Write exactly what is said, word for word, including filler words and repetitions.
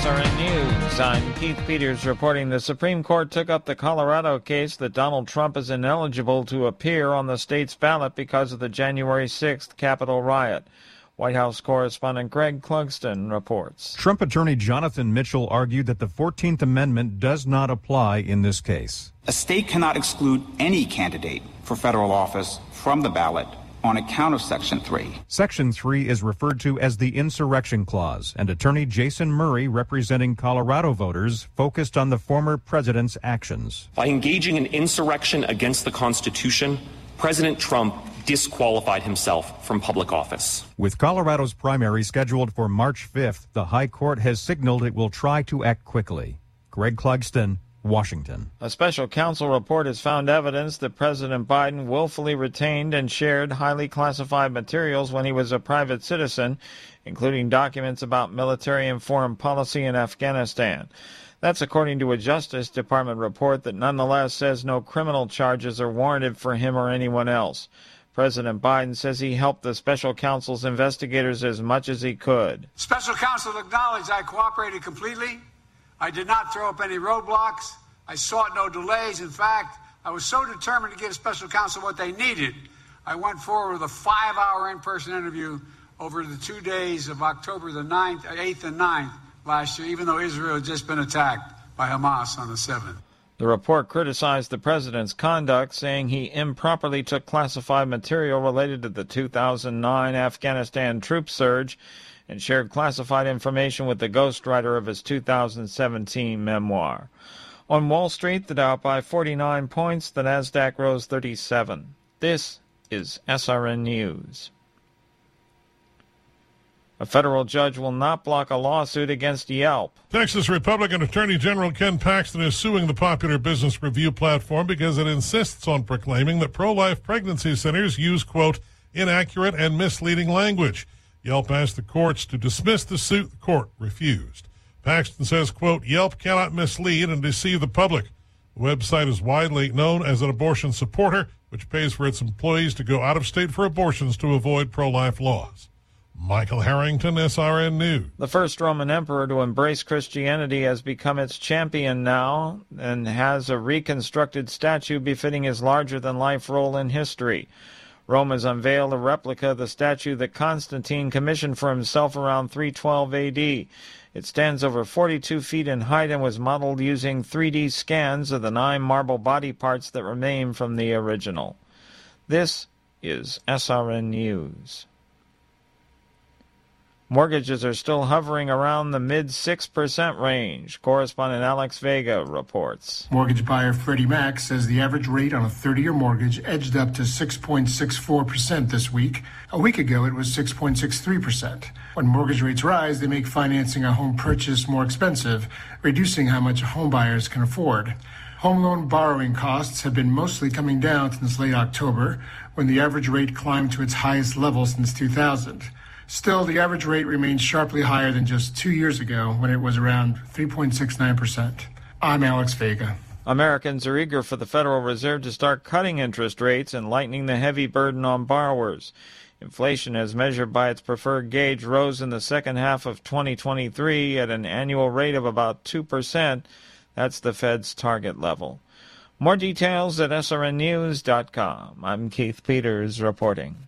S R N News. I'm Keith Peters reporting the Supreme Court took up the Colorado case that Donald Trump is ineligible to appear on the state's ballot because of the January sixth Capitol riot. White House correspondent Greg Clugston reports. Trump attorney Jonathan Mitchell argued that the fourteenth Amendment does not apply in this case. A state cannot exclude any candidate for federal office from the ballot on account of Section three. Section three is referred to as the Insurrection Clause, and attorney Jason Murray, representing Colorado voters, focused on the former president's actions. By engaging in insurrection against the Constitution, President Trump disqualified himself from public office. With Colorado's primary scheduled for March fifth, the High Court has signaled it will try to act quickly. Greg Clugston, Washington. A special counsel report has found evidence that President Biden willfully retained and shared highly classified materials when he was a private citizen, including documents about military and foreign policy in Afghanistan. That's according to a Justice Department report that nonetheless says no criminal charges are warranted for him or anyone else. President Biden says he helped the special counsel's investigators as much as he could. Special counsel acknowledged I cooperated completely. I did not throw up any roadblocks. I sought no delays. In fact, I was so determined to give special counsel what they needed, I went forward with a five-hour in-person interview over the two days of October the ninth, eighth and ninth last year, even though Israel had just been attacked by Hamas on the seventh. The report criticized the president's conduct, saying he improperly took classified material related to the two thousand nine Afghanistan troop surge and shared classified information with the ghostwriter of his two thousand seventeen memoir. On Wall Street, the Dow up by forty-nine points, the Nasdaq rose thirty-seven. This is S R N News. A federal judge will not block a lawsuit against Yelp. Texas Republican Attorney General Ken Paxton is suing the popular business review platform because it insists on proclaiming that pro-life pregnancy centers use, quote, inaccurate and misleading language. Yelp asked the courts to dismiss the suit. The court refused. Paxton says, quote, Yelp cannot mislead and deceive the public. The website is widely known as an abortion supporter, which pays for its employees to go out of state for abortions to avoid pro-life laws. Michael Harrington, S R N News. The first Roman emperor to embrace Christianity has become its champion now and has a reconstructed statue befitting his larger-than-life role in history. Rome has unveiled a replica of the statue that Constantine commissioned for himself around three twelve A D. It stands over forty-two feet in height and was modeled using three D scans of the nine marble body parts that remain from the original. This is S R N News. Mortgages are still hovering around the mid six percent range. Correspondent Alex Vega reports. Mortgage buyer Freddie Mac says the average rate on a thirty-year mortgage edged up to six point six four percent this week. A week ago, it was six point six three percent. When mortgage rates rise, they make financing a home purchase more expensive, reducing how much home buyers can afford. Home loan borrowing costs have been mostly coming down since late October, when the average rate climbed to its highest level since two thousand. Still, the average rate remains sharply higher than just two years ago when it was around three point six nine percent. I'm Alex Vega. Americans are eager for the Federal Reserve to start cutting interest rates and lightening the heavy burden on borrowers. Inflation, as measured by its preferred gauge, rose in the second half of twenty twenty-three at an annual rate of about two percent. That's the Fed's target level. More details at S R N news dot com. I'm Keith Peters reporting.